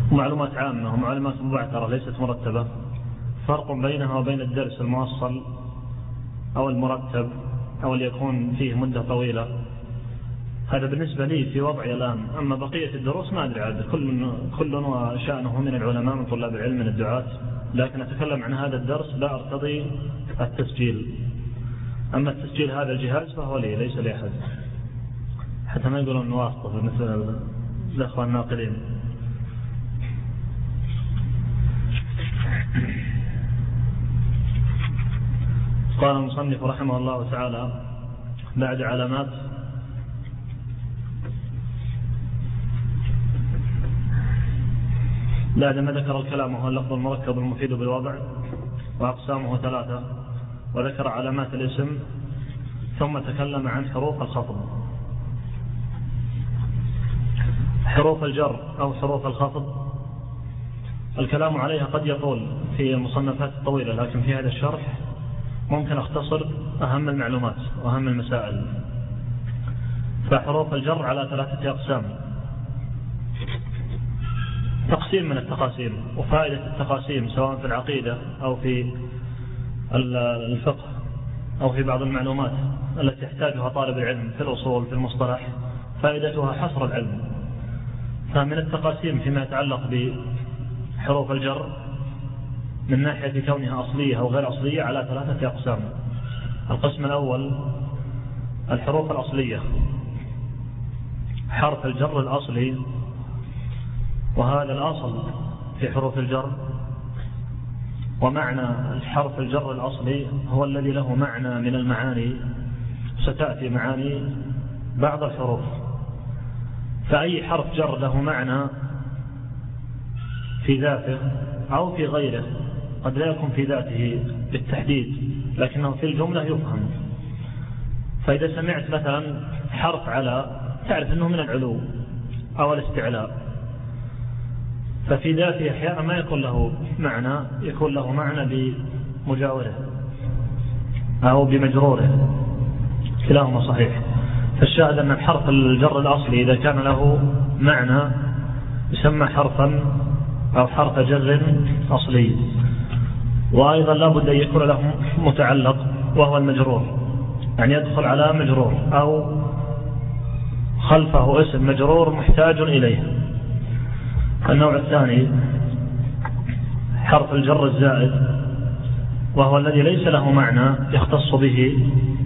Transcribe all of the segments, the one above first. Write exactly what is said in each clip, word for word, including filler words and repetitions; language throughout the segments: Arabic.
معلومات عامة ومعلومات مبعثرة ليست مرتبة، فرق بينها وبين الدرس الموصل أو المرتب أو اللي يكون فيه مدة طويلة. هذا بالنسبة لي في وضعي الآن. أما بقية الدروس ما أدري عاد، كل كل وشأنه من العلماء من طلاب العلم من الدعاة، لكن أتكلم عن هذا الدرس لا أرتضي التسجيل. أما التسجيل هذا الجهاز فهو لي ليس لي أحد، حتى ما يقولون واسطة مثل الأخوة الناقلين. قال المصنف رحمه الله تعالى بعد علامات بعد ما ذكر الكلام وهو اللفظ المركب المفيد بالوضع وأقسامه ثلاثة، وذكر علامات الاسم، ثم تكلم عن حروف الخفض. حروف الجر أو حروف الخفض الكلام عليها قد يطول في المصنفات الطويلة، لكن في هذا الشرح ممكن أختصر أهم المعلومات وأهم المسائل. فحروف الجر على ثلاثة أقسام، تقسيم من التقاسيم. وفائدة التقاسيم سواء في العقيدة أو في الفقه أو في بعض المعلومات التي يحتاجها طالب العلم في الأصول في المصطلح، فائدتها حصر العلم. فمن التقاسيم فيما يتعلق بحروف الجر من ناحية كونها أصلية أو غير أصلية على ثلاثة أقسام. القسم الأول الحروف الأصلية، حرف الجر الأصلي، وهذا الأصل في حروف الجر. ومعنى الحرف الجر الأصلي هو الذي له معنى من المعاني، ستأتي معاني بعض الحروف. فأي حرف جر له معنى في ذاته أو في غيره، قد لا يكون في ذاته بالتحديد لكنه في الجملة يفهم. فإذا سمعت مثلا حرف على تعرف أنه من العلو أو الاستعلاء، ففي ذاته أحيانا ما يكون له معنى، يكون له معنى بمجاوره أو بمجروره، كلاهما صحيح. فالشاهد أن الحرف الجر الأصلي إذا كان له معنى يسمى حرفا أو حرف جر أصلي. وأيضا لا بد أن يكون له متعلق وهو المجرور، يعني يدخل على مجرور أو خلفه اسم مجرور محتاج إليه. النوع الثاني حرف الجر الزائد، وهو الذي ليس له معنى يختص به،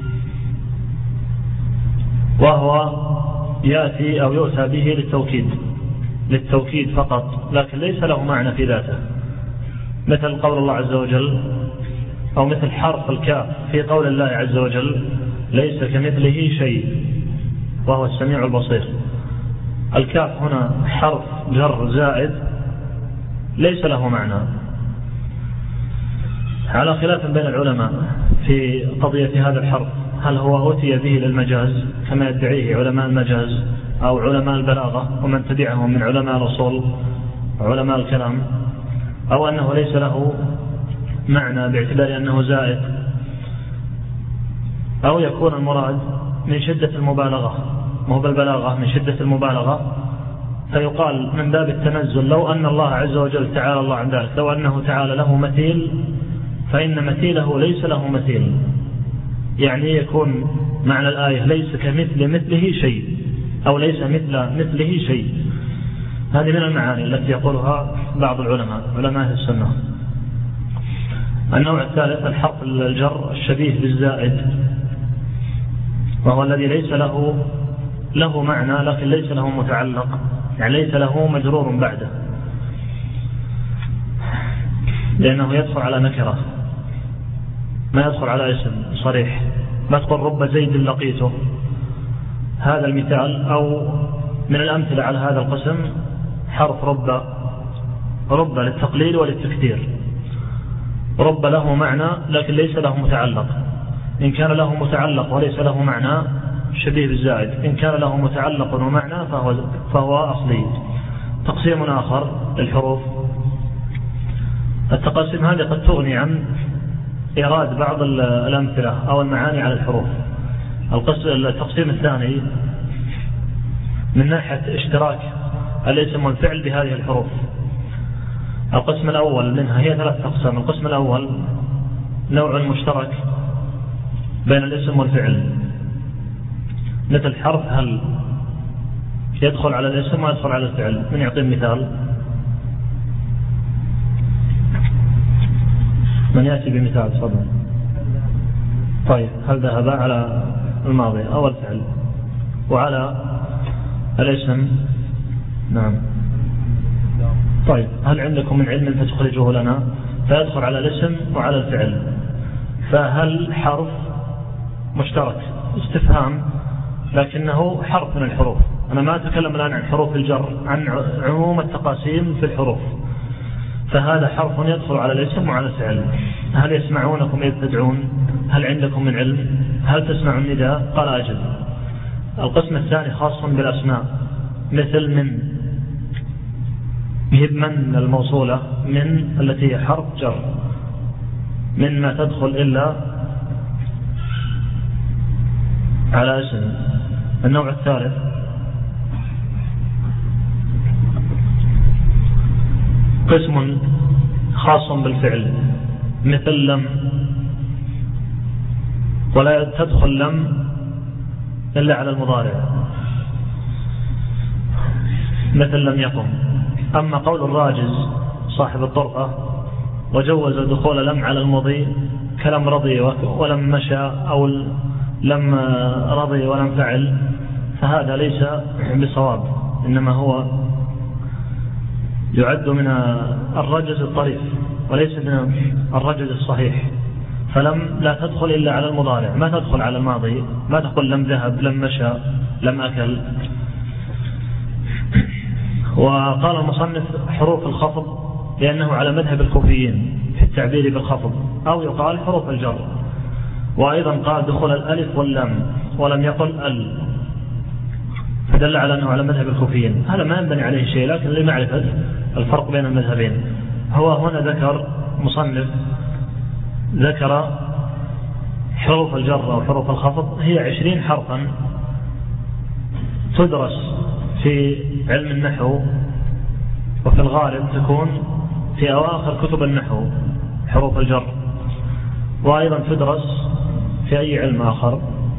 وهو يأتي أو يؤتى به للتوكيد للتوكيد فقط، لكن ليس له معنى في ذاته، مثل قول الله عز وجل، أو مثل حرف الكاف في قول الله عز وجل ليس كمثله شيء وهو السميع البصير. الكاف هنا حرف جر زائد ليس له معنى، على خلاف بين العلماء في قضية هذا الحرف، هل هو أتي به للمجاز كما يدعيه علماء المجاز أو علماء البلاغة ومن تبعهم من علماء الأصول علماء الكلام، أو أنه ليس له معنى باعتبار أنه زائد، أو يكون المراد من شدة المبالغة، مو بالبلاغة، من شدة المبالغة، فيقال من باب التنزل لو أن الله عز وجل تعالى الله عن ذلك، لو أنه تعالى له مثيل فإن مثيله ليس له مثيل، يعني يكون معنى الآية ليس كمثل مثله شيء أو ليس مثل مثله شيء. هذه من المعاني التي يقولها بعض العلماء علماء السنة. النوع الثالث الحرف الجر الشبيه بالزائد، وهو الذي ليس له له معنى لكن ليس له متعلق، يعني ليس له مجرور بعده، لأنه يدخل على نكرة ما يدخل على اسم صريح. ما تقول رب زيد لقيته، هذا المثال، أو من الأمثلة على هذا القسم حرف رب، رب للتقليل وللتكثير. رب له معنى لكن ليس له متعلق، إن كان له متعلق وليس له معنى شبيه بالزائد، إن كان له متعلق ومعنى فهو, فهو أصلي. تقسيم آخر للحروف. التقاسيم هذه قد تغني عن إيراد بعض الأمثلة أو المعاني على الحروف. التقسيم الثاني من ناحية اشتراك الاسم والفعل بهذه الحروف، القسم الأول منها هي ثلاث أقسام. القسم الأول نوع مشترك بين الاسم والفعل، مثل حرف هل يدخل على الاسم ويدخل على الفعل. من يعطي مثال؟ من يأتي بمثال؟ تفضل. طيب هل ذهب على الماضي أو الفعل؟ وعلى الاسم؟ نعم. طيب هل عندكم من علم فتخرجوه لنا؟ فيدخل على الاسم وعلى الفعل. فهل حرف مشترك استفهام، لكنه حرف من الحروف. أنا ما أتكلم الآن عن حروف الجر، عن عموم التقاسيم في الحروف. فهذا حرف يدخل على الاسم وعلى الفعل. هل يسمعونكم إذ تدعون؟ هل عندكم من علم؟ هل تسمع النداء؟ قال أجل. القسم الثاني خاص بالأسماء، مثل من، هي من الموصولة، من التي هي حرف جر، من ما تدخل إلا على اسم. النوع الثالث قسم خاص بالفعل، مثل لم، ولا تدخل لم إلا على المضارع، مثل لم يقم. أما قول الراجز صاحب الطرقة وجوز دخول لم على المضي كلم رضي ولم مشى، أو لم رضي ولم فعل، فهذا ليس بصواب، إنما هو يعد من الرجز الطريف وليس من الرجز الصحيح. فلم لا تدخل إلا على المضارع، ما تدخل على الماضي، ما تقول لم ذهب، لم مشى، لم أكل. وقال المصنف حروف الخفض لأنه على مذهب الكوفيين في التعبير بالخفض، أو يقال حروف الجر. وأيضا قال دخول الألف واللام ولم يقل ال، فدل على أنه على مذهب الكوفيين. هذا ما ينبني عليه شيء، لكن لمعرفة الفرق بين المذهبين. هو هنا ذكر مصنف ذكر حروف الجر أو حروف الخفض، هي عشرين حرفا تدرس في علم النحو، وفي الغالب تكون في أواخر كتب النحو حروف الجر، وأيضا تدرس في أي علم آخر،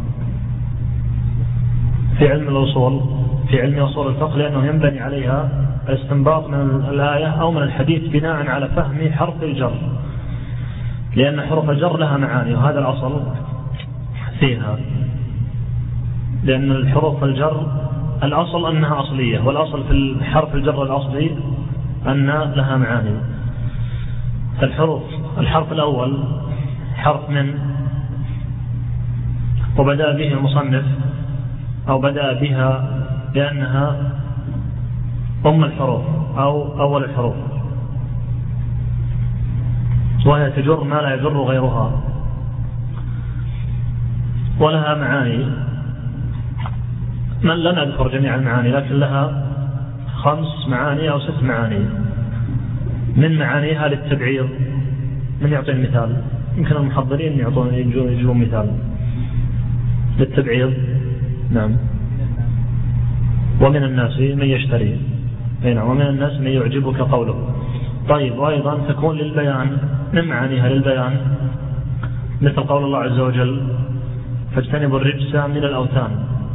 في علم الأصول، في علم أصول الفقه، لأنه ينبني عليها الاستنباط من الآية أو من الحديث بناء على فهم حرف الجر، لأن حروف الجر لها معاني، وهذا الأصل فيها. لأن الحروف الجر الأصل أنها أصلية، والأصل في الحرف الجر الأصلي أن لها معاني. فالحروف، الحرف الأول حرف من، وبدأ به المصنف أو بدأ بها لأنها أم الحروف أو أول الحروف، وهي تجر ما لا يجر غيرها، ولها معاني. من لن أذكر جميع المعاني، لكن لها خمس معاني أو ست معاني. من معانيها للتبعيض. من يعطي المثال؟ يمكن المحضرين يعطون يجيبون مثال للتبعيض. نعم. ومن الناس من يشتري، ومن الناس من يعجبك قوله. طيب، وأيضا تكون للبيان، من معانيها للبيان، مثل قول الله عز وجل فاجتنبوا الرجس من الأوثان،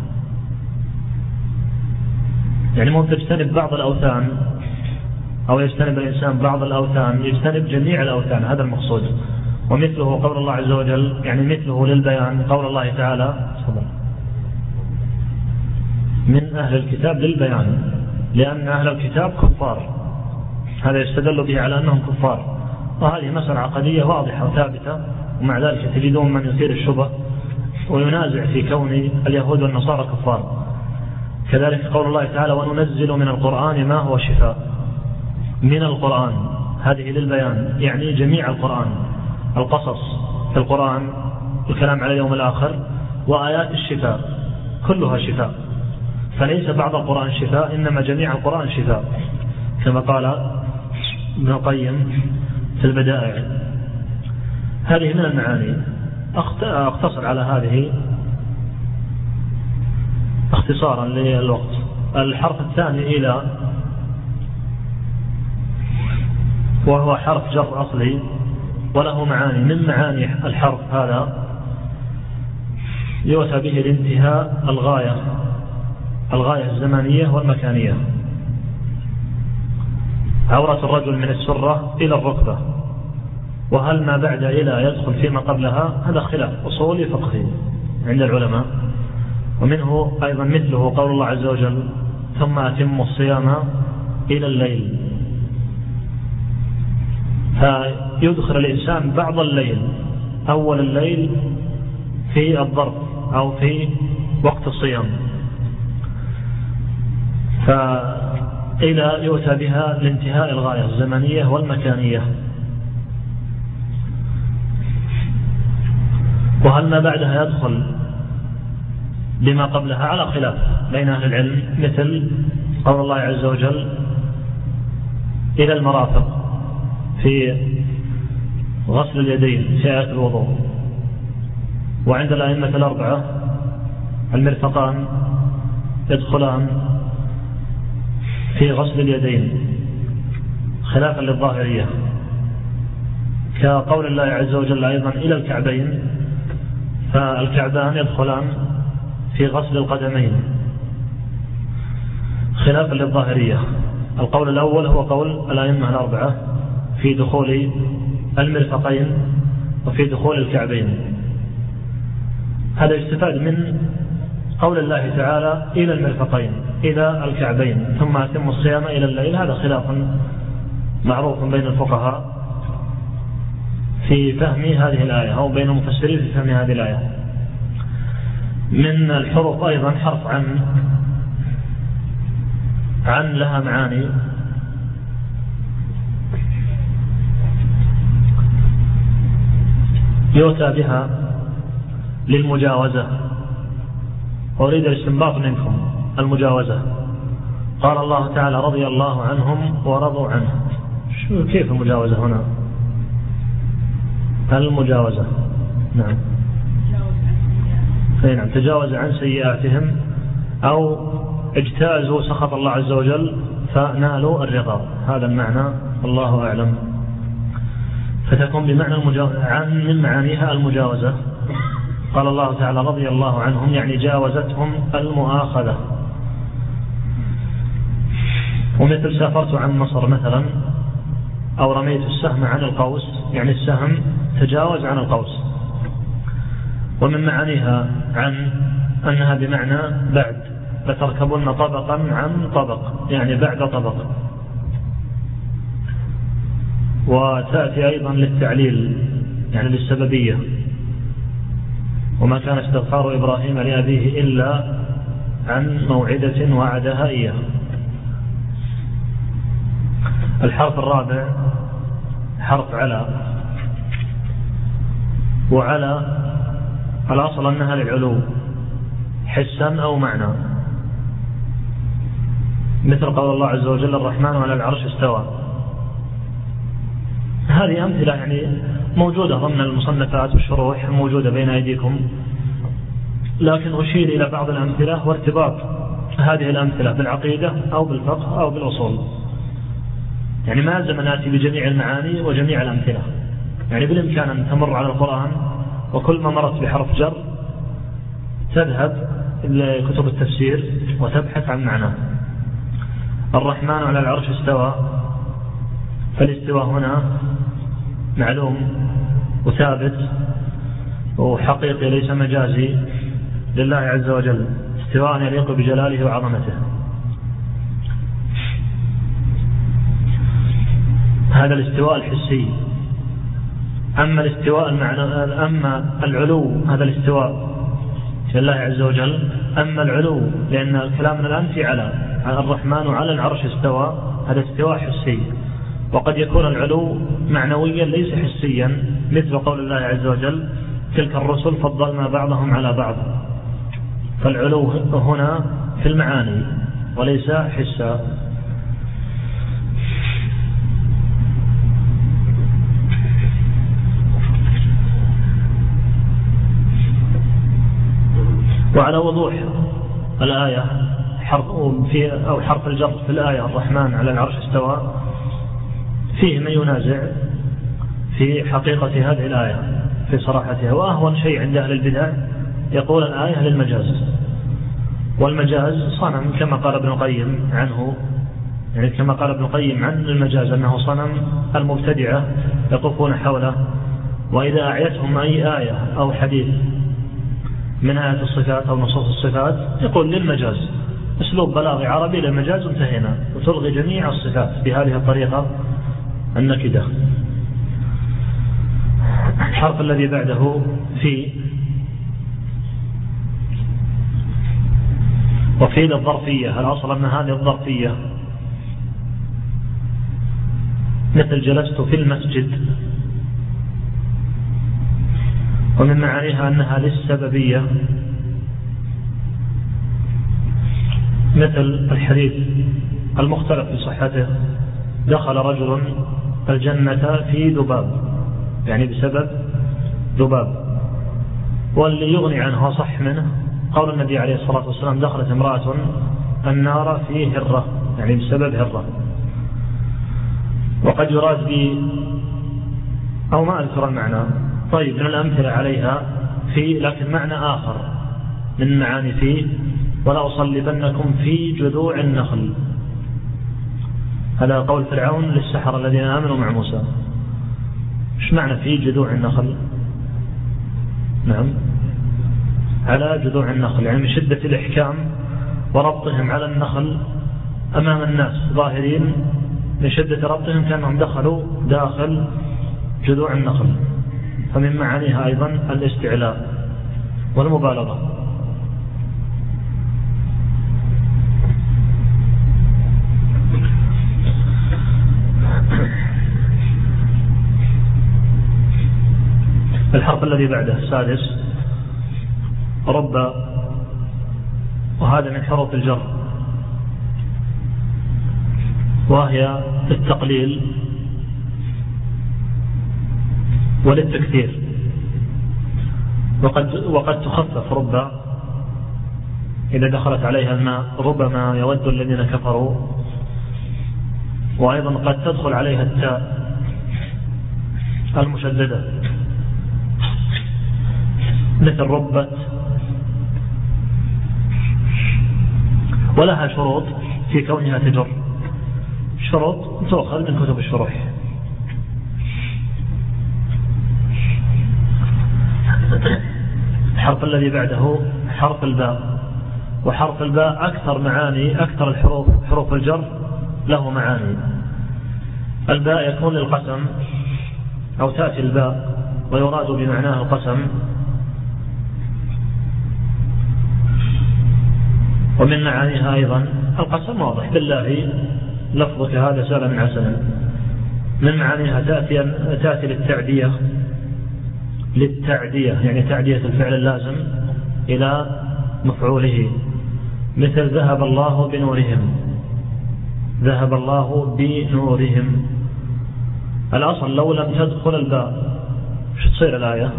يعني مو تجتنب بعض الأوثان أو يجتنب الإنسان بعض الأوثان، يجتنب جميع الأوثان، هذا المقصود. ومثله قول الله عز وجل، يعني مثله للبيان قول الله تعالى من أهل الكتاب للبيان، لأن أهل الكتاب كفار، هذا يستدل به على أنهم كفار. وهذه مسألة عقدية واضحة وثابتة، ومع ذلك تجدون من يثير الشبه وينازع في كون اليهود والنصارى كفار. كذلك قول الله تعالى وننزل من القرآن ما هو شفاء. من القرآن هذه للبيان، يعني جميع القرآن، القصص في القرآن، الكلام على اليوم الآخر، وآيات الشفاء كلها شفاء، فليس بعض القرآن شفاء، إنما جميع القرآن شفاء، كما قال ابن القيم في البدائع. هذه من المعاني. أقتصر على هذه اختصارا للوقت. الحرف الثاني إلى، وهو حرف جر أصلي وله معاني. من معاني الحرف هذا يؤتى به الانتهاء الغاية الغاية الزمانية والمكانية. عورة الرجل من السرة إلى الركبة، وهل ما بعد إلى يدخل فيما قبلها؟ هذا خلاف أصولي فقهي عند العلماء. ومنه أيضا مثله قول الله عز وجل ثم أتموا الصيام إلى الليل، فيدخل الإنسان بعض الليل أول الليل في الظرف أو في وقت الصيام، فإلى يؤتى بها لانتهاء الغاية الزمنية والمكانية. وهل ما بعدها يدخل بما قبلها؟ على خلاف بين أهل العلم، مثل قول الله عز وجل إلى المرافق في غسل اليدين في آية الوضوء. وعند الأئمة الأربعة المرفقان يدخلان في غسل اليدين خلافا للظاهرية، كقول الله عز وجل أيضا إلى الكعبين، فالكعبان يدخلان في غسل القدمين خلافا للظاهرية. القول الأول هو قول الأئمة الأربعة في دخول المرفقين وفي دخول الكعبين. هذا يستفاد من قول الله تعالى إلى المرفقين إلى الكعبين ثم أتم الصيام إلى الليل. هذا خلاف معروف بين الفقهاء في فهم هذه الآية، أو بين المفسرين في فهم هذه الآية. من الحروف أيضا حرف عن عن لها معاني. يؤتى بها للمجاوزة، أريد الاستنباط منكم المجاوزة. قال الله تعالى رضي الله عنهم ورضوا عنه. شو كيف المجاوزة هنا؟ المجاوزة نعم نعم تجاوز عن سيئاتهم أو اجتازوا سخط الله عز وجل فنالوا الرضا، هذا المعنى الله أعلم. فتكون بمعنى المجاوزة عن من معانيها المجاوزة. قال الله تعالى رضي الله عنهم يعني جاوزتهم المؤاخذة. ومثل سافرت عن مصر مثلا، أو رميت السهم عن القوس يعني السهم تجاوز عن القوس. ومن معانيها عن أنها بمعنى بعد، لتركبن طبقا عن طبق يعني بعد طبق. وتأتي أيضا للتعليل يعني للسببية، وما كان استغفار إبراهيم لأبيه إلا عن موعدة وعدها إياه. الحرف الرابع حرف على، وعلى الأصل أنها للعلو حسا أو معنى، مثل قول الله عز وجل الرحمن على العرش استوى. هذه أمثلة يعني موجودة ضمن المصنفات والشروح موجودة بين أيديكم، لكن أشير إلى بعض الأمثلة وارتباط هذه الأمثلة بالعقيدة أو بالفقه أو بالأصول. يعني ما لازم نأتي بجميع المعاني وجميع الأمثلة، يعني بالإمكان أن تمر على القرآن وكل ما مرت بحرف جر تذهب إلى كتب التفسير وتبحث عن معناه. الرحمن على العرش استوى، فالاستواء هنا معلوم وثابت وحقيقي ليس مجازي لله عز وجل، استواء يليق بجلاله وعظمته. هذا الاستواء الحسي. أما الاستواء المعنى، أما العلو هذا الاستواء لله عز وجل. أما العلو لأن كلامنا الآن في على الرحمن على العرش استوى، هذا استواء حسي. وقد يكون العلو معنويا ليس حسيا، مثل قول الله عز وجل تلك الرسل فضلنا بعضهم على بعض. فالعلو هنا في المعاني وليس حسا. وعلى وضوح الآية حرف في أو حرف الجر في الآية الرحمن على العرش استوى فيه من ينازع في حقيقة هذه الآية في صراحتها. وأهون شيء عند أهل البدع يقول الآية للمجاز، والمجاز صنم كما قال ابن القيم عنه، يعني كما قال ابن القيم عن المجاز أنه صنم المبتدعة يطوفون حوله، وإذا أعيتهم أي آية أو حديث من آية الصفات أو نصوص الصفات يقول للمجاز، أسلوب بلاغي عربي للمجاز انتهينا، وتلغي جميع الصفات بهذه الطريقة النكدة. الحرف الذي بعده في، وفي الظرفية، الأصل أن هذه الظرفية مثل جلست في المسجد، ومن معانيها أنها للسببية، مثل الحديث المختلف في صحته دخل رجل الجنة في ذباب، يعني بسبب ذباب. واللي يغني عنه وصح منه قول النبي عليه الصلاة والسلام دخلت امرأة النار في هرة، يعني بسبب هرة. وقد يراد ب أو ما أذكر المعنى، طيب من الأمثلة عليها في، لكن معنى آخر من معاني فيه، ولا أصلبنكم في جذوع النخل، هذا قول فرعون للسحرة الذين آمنوا مع موسى. ايش معنى في جذوع النخل؟ نعم على جذوع النخل، يعني من شدة الإحكام وربطهم على النخل أمام الناس ظاهرين، من شدة ربطهم كانهم دخلوا داخل جذوع النخل. فمن معانيها أيضا الاستعلاء والمبالغة. الحرف الذي بعده السادس رب، وهذا من حروف الجر، وهي التقليل وللتكثير، وقد, وقد تخفف رب إذا دخلت عليها الماء، ربما يود الذين كفروا. وأيضا قد تدخل عليها التاء المشددة مثل ربت. ولها شروط في كونها تجر، شروط تؤخذ من كتب الشروح. الحرف الذي بعده حرف الباء، وحرف الباء أكثر معاني، أكثر الحروف حروف الجر له معاني. الباء يكون للقسم أو تأتي الباء ويراد بمعناه القسم، ومن معانيها أيضا القسم واضح، بالله لفظك هذا سهل من عسل. من معانيها تأتي, تأتي للتعدية، للتعدية يعني تعدية الفعل اللازم إلى مفعوله، مثل ذهب الله بنورهم، ذهب الله بنورهم. الأصل لو لم تدخل الباء شو تصير الآية؟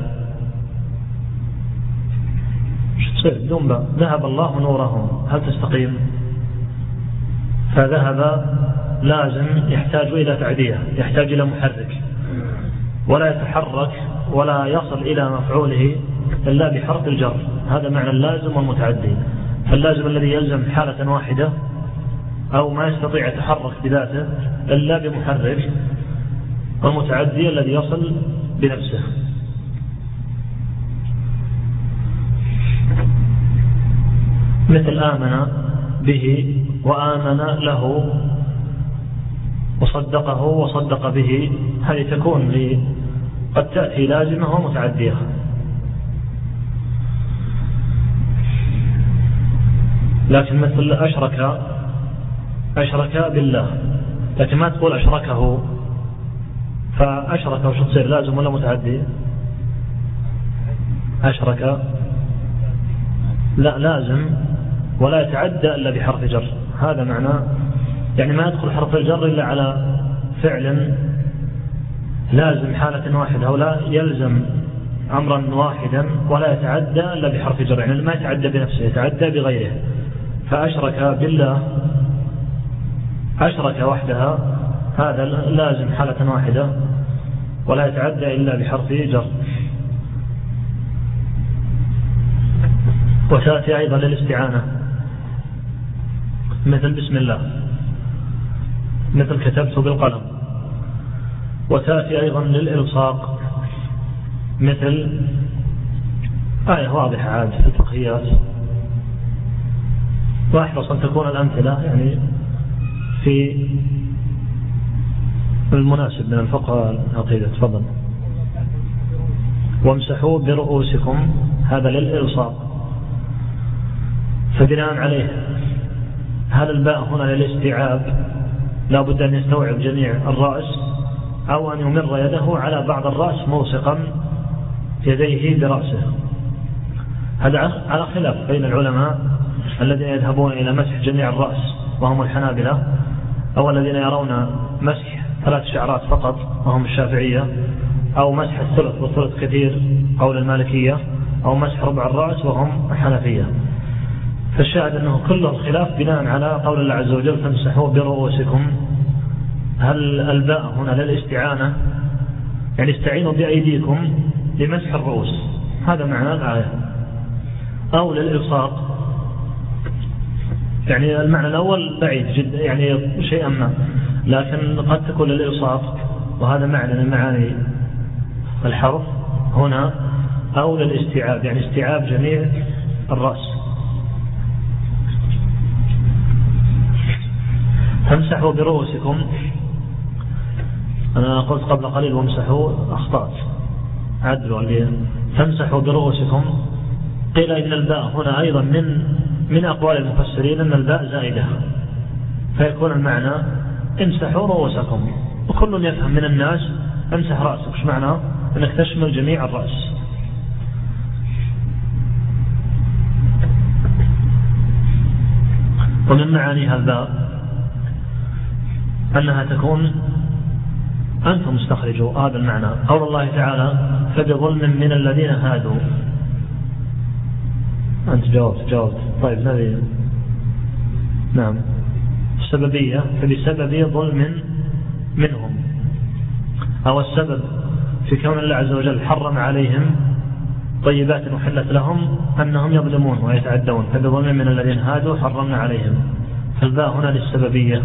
شو تصير بدون باء؟ ذهب الله نورهم، هل تستقيم؟ فذهب لازم يحتاج إلى تعدية، يحتاج إلى محرك، ولا يتحرك ولا يصل إلى مفعوله إلا بحرف الجر. هذا معنى اللازم والمتعدي. فاللازم الذي يلزم حالة واحدة أو ما يستطيع يتحرك بذاته إلا بمحرك، والمتعدي الذي يصل بنفسه. مثل آمن به وآمن له وصدقه وصدق به، هذه تكون لي قد تأتي لازمة ومتعدية. لكن مثل أشرك، أشرك بالله، لكن ما تقول أشركه، فأشرك وش تصير لازم ولا متعدي؟ أشرك لا لازم ولا يتعدى إلا بحرف جر. هذا معناه يعني ما يدخل حرف الجر إلا على فعل لازم حالة واحدة، أو لا يلزم أمرا واحدا ولا يتعدى إلا بحرف جر، يعني ما يتعدى بنفسه، يتعدى بغيره. فأشرك بالله، أشرك وحدها هذا لازم حالة واحدة ولا يتعدى إلا بحرف جر. وتأتي أيضا للاستعانة مثل بسم الله، مثل كتبت بالقلم. وتأتي أيضا للإلصاق مثل آية واضحة عاد في الفقهيات. واحرص أن تكون الأمثلة يعني في المناسب من الفقه العقيدة. تفضل. وامسحوا برؤوسكم، هذا للإلصاق. فبناء عليه هل الباء هنا للاستيعاب لا بد أن يستوعب جميع الرأس، أو أن يمر يده على بعض الرأس موثقا يديه برأسه؟ هذا على خلاف بين العلماء الذين يذهبون إلى مسح جميع الرأس وهم الحنابلة، أو الذين يرون مسح ثلاث شعرات فقط وهم الشافعية، أو مسح الثلث والثلث كثير قول المالكية، أو مسح ربع الرأس وهم الحنفية. فالشاهد أنه كله خلاف بناء على قول الله عز وجل فامسحوا برؤوسكم. هل الباء هنا للاستعانة يعني استعينوا بأيديكم لمسح الرؤوس، هذا معنى الآية، أو للإلصاق؟ يعني المعنى الأول بعيد جدا يعني شيئا ما، لكن قد تكون للإلصاق وهذا معنى من معاني الحرف هنا، أو للاستيعاب يعني استيعاب جميع الرأس. فامسحوا برؤوسكم، أنا قلت قبل قليل وامسحوا أخطأت عدلوا عليه. فامسحوا برؤوسكم، قيل إن الباء هنا أيضا من من أقوال المفسرين أن الباء زائدة، فيكون المعنى امسحوا رؤوسكم، وكل يفهم من الناس امسح رأسك، ايش معنى؟ أنك تشمل جميع الرأس. ومن معانيها الباء أنها تكون أنتم استخرجوا هذا المعنى. قول الله تعالى فبظلم من الذين هادوا، أنت جاوبت جاوبت طيب نبي نعم السببية، فبسبب ظلم منهم، أو السبب في كون الله عز وجل حرم عليهم طيبات أحلت لهم أنهم يظلمون ويتعدون، فبظلم من الذين هادوا حرمنا عليهم. فالباء هنا للسببية.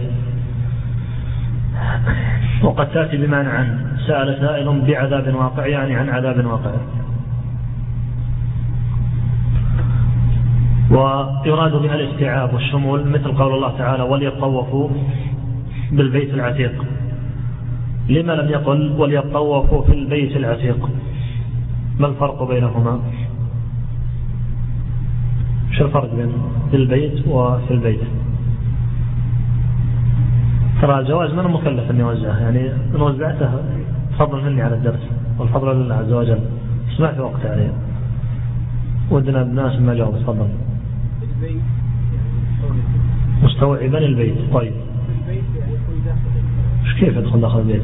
وقد تأتي بمعنى عن سأل سائل بعذاب واقع، يعني عن عذاب واقع. ويراد بها الاستيعاب والشمول، مثل قول الله تعالى وليطوفوا بالبيت العتيق. لما لم يقل وليطوفوا في البيت العتيق؟ ما الفرق بينهما؟ شو الفرق بين البيت وفي البيت؟ ترى الجواز من مكلف أن يوزعه، يعني إن وزعته فضل مني على الدرس والفضل لله عز وجل. سمعت وقت عليه ودنا الناس ما جاوب. تفضل. مستوعبا البيت. طيب ايش كيف يدخل داخل البيت؟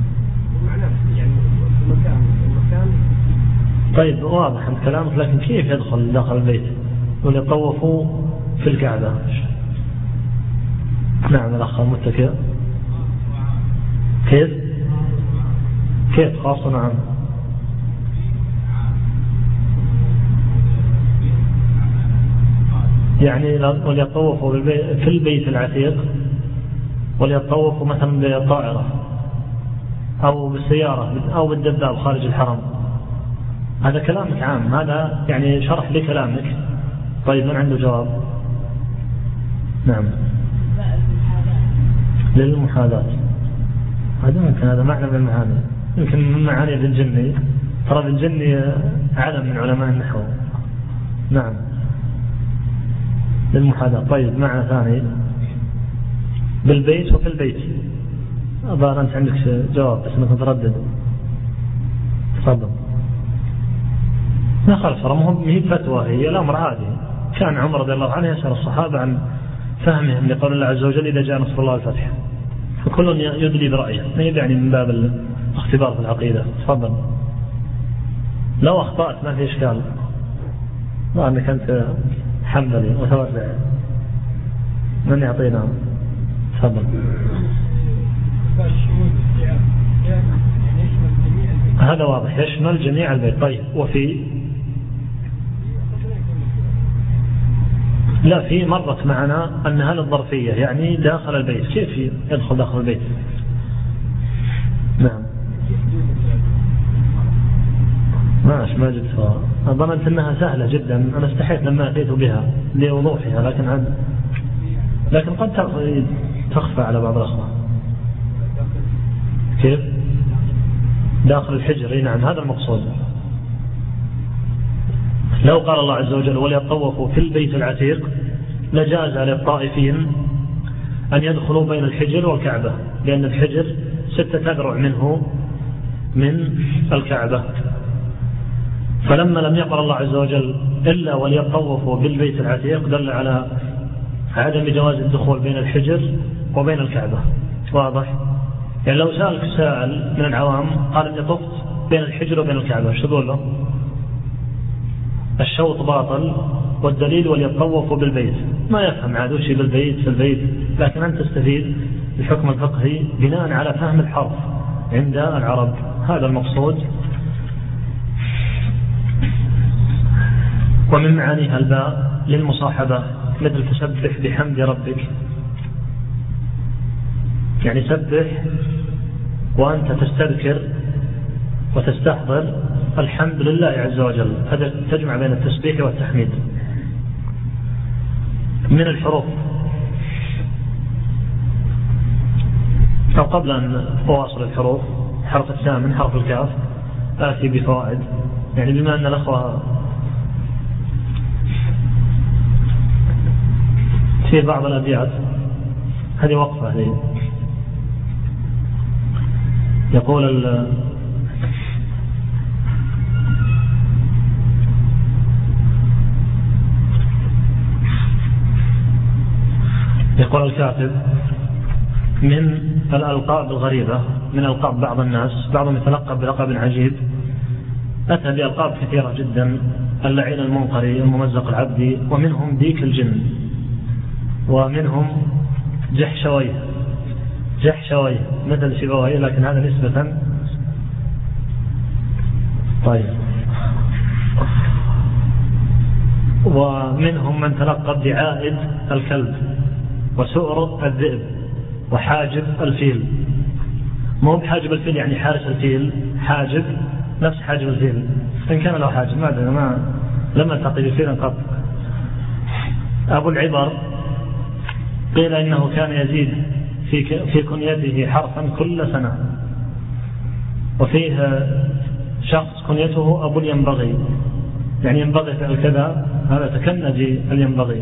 طيب واضح عند كلامك، لكن كيف يدخل داخل البيت؟ وليطوفوا في الكعبة. نعم الأخ متكئ. كيف كيف خاصة؟ نعم يعني وليطوفوا في البيت العتيق، وليطوفوا مثلا بالطائرة أو بالسيارة أو بالدباب خارج الحرم. هذا كلامك عام، هذا يعني شرح لكلامك. طيب من عنده جواب؟ نعم للمحاذاة. هذا ممكن هذا معنى من المعاني، يمكن من معاني ابن جني. ترى ابن جني علم من علماء النحو. نعم للمحاذاة. طيب معنى ثاني بالبيت وفي البيت. أظهر أنت عندك جواب بس أنك متردد. تفضل. لا خلف، ترى ما هي فتوى، هي الأمر عادي. كان عمر رضي الله عنه يسأل الصحابة عن فهمهم لقول الله عز وجل إذا جاء نصر الله الفتح، فكل يدلي برأيه، ما يعني من باب الاختبار في العقيدة. تفضل. لو أخطأت ما في إشكال، ما أنك أنت حنبلي وتوسع. من يعطينا؟ تفضل. هذا واضح يشمل جميع البيت. طيب وفي لا في مرت معنا أنها للظرفية يعني داخل البيت. كيف يدخل داخل البيت؟ نعم ماشي ما جدت. ظننت أنها سهلة جدا. أنا استحيت لما أتيت بها لوضوحها لكن عاد لكن قد تخفى على بعض الأخوة. كيف داخل الحجر؟ نعم هذا المقصود. لو قال الله عز وجل وليطوفوا في البيت العتيق لجاز للطائفين أن يدخلوا بين الحجر والكعبة لأن الحجر ستة أذرع منه من الكعبة. فلما لم يقل الله عز وجل إلا وليطوفوا بالبيت العتيق دل على عدم جواز الدخول بين الحجر وبين الكعبة. واضح؟ يعني لو سألك سائل من العوام قال إني طفت بين الحجر وبين الكعبة شو تقول له؟ الشوط باطل والدليل وليطوفوا بالبيت. ما يفهم عاد وش بالبيت في البيت. لكن أنت تستفيد الحكم الفقهي بناء على فهم الحرف عند العرب. هذا المقصود. ومن معانيها الباء للمصاحبة مثل تسبح بحمد ربك يعني سبح وأنت تستذكر وتستحضر الحمد لله عز وجل. هذا تجمع بين التسبيح والتحميد. من الحروف أو قبل أن أواصل الحروف حرف الثامن حرف الكاف آتي بفوائد. يعني بما أن الأخوة في بعض الأبيات هذه وقفة هذه يقول ال يقول الكاتب من الألقاب الغريبة من ألقاب بعض الناس بعضهم يتلقب بلقب عجيب أتى بألقاب كثيرة جدا اللعين المنقري الممزق العبدي ومنهم ديك الجن ومنهم جحشويه جحشويه مثل شبويه لكن هذا نسبة. طيب ومنهم من تلقب بعائد الكلب وسؤر الذئب وحاجب الفيل. مو بحاجب الفيل يعني حارس الفيل حاجب نفس حاجب الفيل إن كان له حاجب ما أدري ما لما التقي بالفيل قط. أبو العبر قيل إنه كان يزيد في في كنيته حرفا كل سنة. وفيه شخص كنيته أبو الينبغي يعني ينبغي فعل كذا هذا تكنج الينبغي.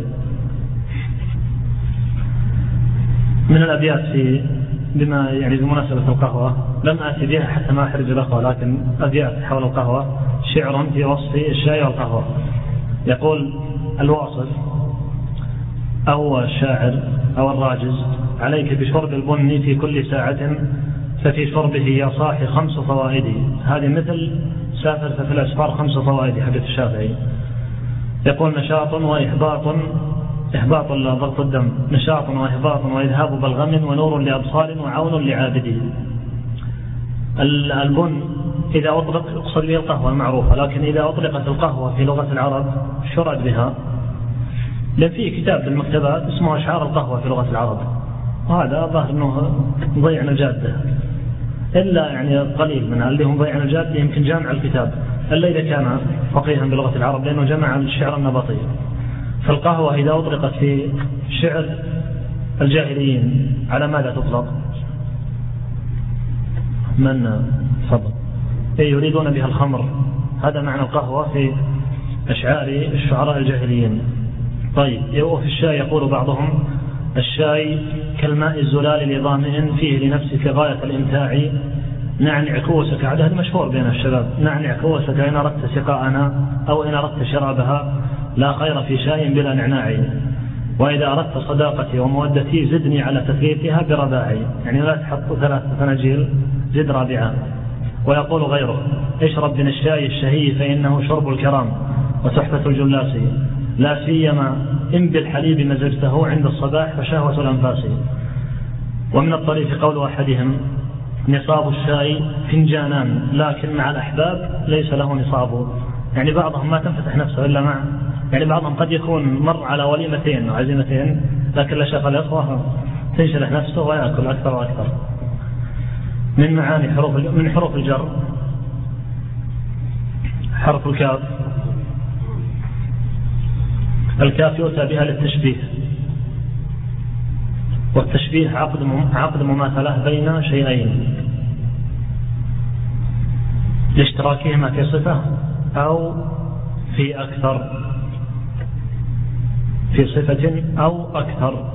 من الأبيات في بما يعني بمناسبة القهوة لم آتي بها حتى ما أحرج الأخوة لكن أبيات حول القهوة شعر في وصف الشاي والقهوة. يقول الواصف أو الشاعر أو الراجز عليك بشرب البن في كل ساعة ففي شربه يا صاحي خمس فوائد. هذه مثل سافر ففي الأسفار خمس فوائد حديث الشافعي. يقول نشاط وإحباط إحباط ضغط الدم نشاط وإحباط وإذهاب بلغم ونور لأبصار وعون لعابدين. البن إذا أطلق يقصد به القهوة المعروفة لكن إذا أطلقت القهوة في لغة العرب شرد بها لأن فيه كتاب في المكتبات اسمه أشعار القهوة في لغة العرب وهذا ظاهر أنه ضيعنا الجادة إلا يعني قليل منها اللي هم ضيعنا الجادة يمكن جامع الكتاب إلا إذا كان فقيها بلغة العرب لأنه جمع الشعر النبطي. فالقهوة إذا أطلقت في شعر الجاهليين على ماذا تطلق؟ من فضل يريدون بها الخمر. هذا معنى القهوة في أشعار الشعراء الجاهليين. طيب وفي الشاي يقول بعضهم الشاي كالماء الزلال لظامئ فيه لنفسك غاية الإمتاع نعنع كوسك. هذا مشهور بين الشباب نعنع كوسك إن أردت سقاءنا أو إن أردت شرابها لا خير في شاي بلا نعناع وإذا أردت صداقتي ومودتي زدني على تثليثها برباعي يعني لا تحط ثلاثة فناجيل زد رابعة. ويقول غيره اشرب من الشاي الشهي فإنه شرب الكرام وتحفة الجلاس لا سيما إن بالحليب مزجته عند الصباح فشهوة الأنفاس. ومن الطريف قول أحدهم نصاب الشاي فنجانان لكن مع الأحباب ليس له نصابه، يعني بعضهم ما تنفتح نفسه إلا مع، يعني بعضهم قد يكون مر على وليمتين وعزيمتين لكن لا شغل الإخوة تنشلح نفسه ويأكل أكثر وأكثر. من معاني حروف من حروف الجر حرف الكاف. الكاف يؤتى بها للتشبيه، والتشبيه عقد عقد مماثلة بين شيئين لاشتراكهما في صفة أو في أكثر، في صفة أو أكثر.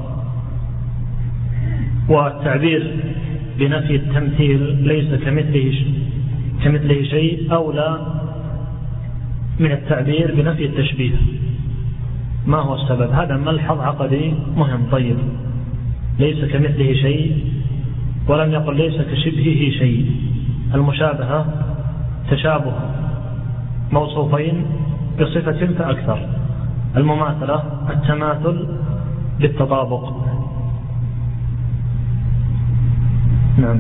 والتعبير بنفي التمثيل ليس كمثله كمثله شيء أولى من التعبير بنفي التشبيه. ما هو السبب؟ هذا ملحظ عقدي مهم. طيب، ليس كمثله شيء ولم يقل ليس كشبهه شيء. المشابهة تشابه موصوفين بصفة فأكثر، المماثلة التماثل بالتطابق. نعم.